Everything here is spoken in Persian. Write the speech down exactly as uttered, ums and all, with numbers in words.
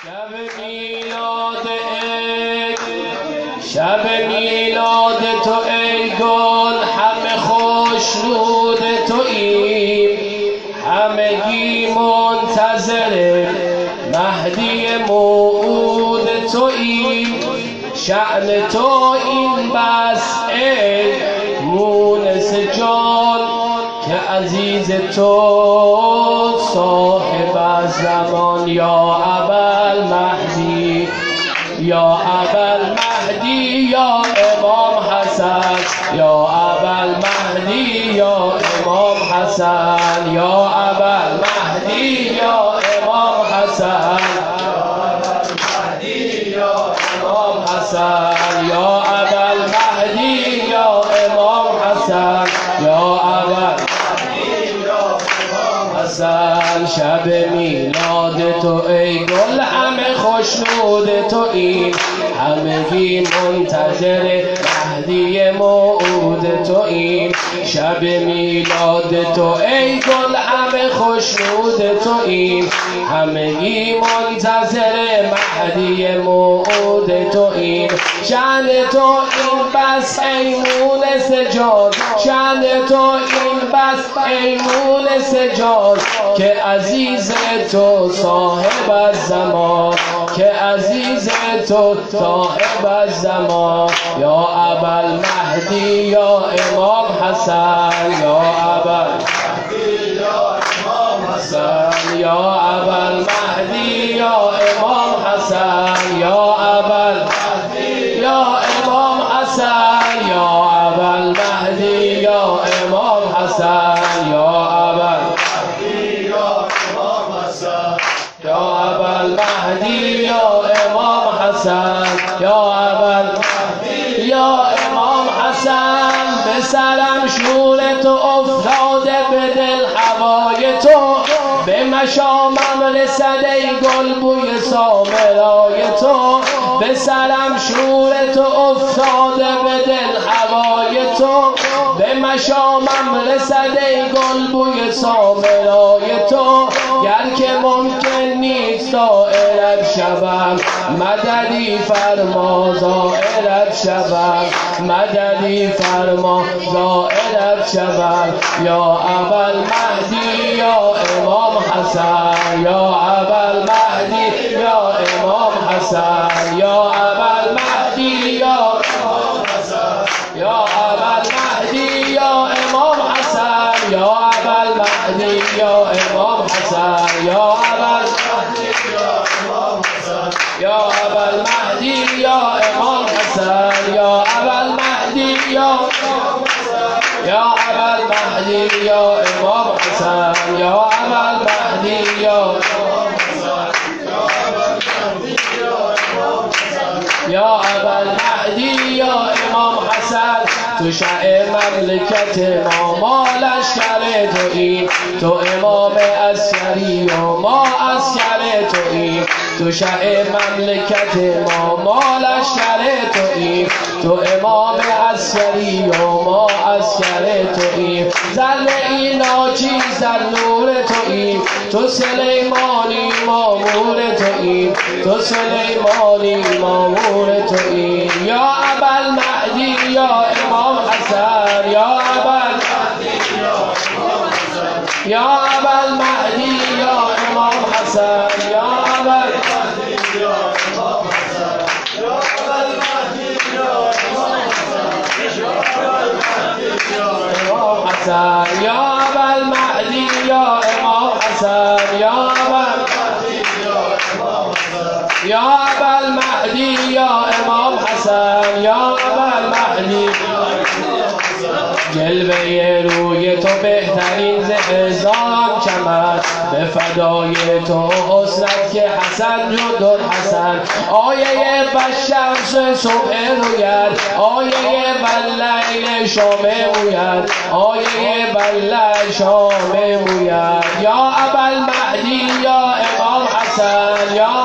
شب میلاد ای شب میلاد تو ای گل همه خوشنود توییم، همگی منتظر مهدی موعود توییم. شأن تو این بس ای مونس جان که عزیز تو صاحب زمان. یا ابوالمهدی یا ابوالمهدی یا امام حسن، یا ابوالمهدی یا امام حسن، یا ابوالمهدی یا امام حسن، یا امام حسن، یا ابوالمهدی یا امام حسن، یا ابوالمهدی یا امام حسن. شب میلاد تو ای گل همه خوشنود توییم، همگی منتظر مهدی موعود توییم. شب میلاد تو ای گل همه خوشنود توییم، همگی منتظر مهدی موعود توییم. شأن تو این بس ای مونس جان، شأن تو این بس ای مونس جان که عزیز تو صاحب زمان، که عزیز تو صاحب زمان. یا ابوالمهدی یا امام حسن، یا ابوالمهدی یا امام حسن، یا ابوالمهدی یا امام حسن، یا ابوالمهدی یا امام حسن، یا ابوالمهدی یا امام حسن، یا ابوالمهدی یا امام حسن، یا ابوالمهدی یا امام حسن، یا ابوالمهدی یا امام حسن. به سرم شور تو افتاده به دل هوای تو، به مشامم رسد ای گل بوی سامرای تو. به سرم شور تو افتاده به دل هوای تو، به مشامم رسد ای گل بوی سامرای تو. گر که ممکن نیست زائرت شوم، مددی فرما زائرت شوم، مددی فرما زائرت شوم. یا ابوالمهدی یا امام حسن، یا ابوالمهدی یا امام حسن، یا ابوالمهدی یا امام حسن، یا ابوالمهدی یا امام حسن، یا ابوالمهدی یا امام حسن، یا ابوالمهدی یا امام حسن، یا ابوالمهدی یا امام حسن، یا ابوالمهدی یا یا ابوالمهدی یا امام حسن، یا ابوالمهدی یا یا ابوالمهدی یا امام حسن. تو شاه مملکت ما ما لشکر توییم، تو امام عسکری و ما عسکر توییم. تو شاه مملکت ما ما لشکر توییم، تو امام عسکری و ما عسکر توییم. ذره ناچیز در نور توییم، تو سلیمانی مامور توییم، تو سلیمانی مامور توییم. یا ابوالمهدی یا امام حسن، یا ابوالمهدی یا امام حسن، یا ابوالمهدی یا امام حسن، یا ابوالمهدی یا امام حسن، یا ابوالمهدی یا امام حسن، یا ابوالمهدی یا امام حسن، یا ابوالمهدی یا امام حسن، یا ابوالمهدی یا امام حسن، یا ابوالمهدی. جلوه روی تو بهترین ز هزار چمن، به فدای تو حسنت که حسن جد حسن. آیه بشمس صبح روید، آیه باللیل شام موید، آیه باللیل شام موید. یا ابوالمهدی یا امام حسن، یا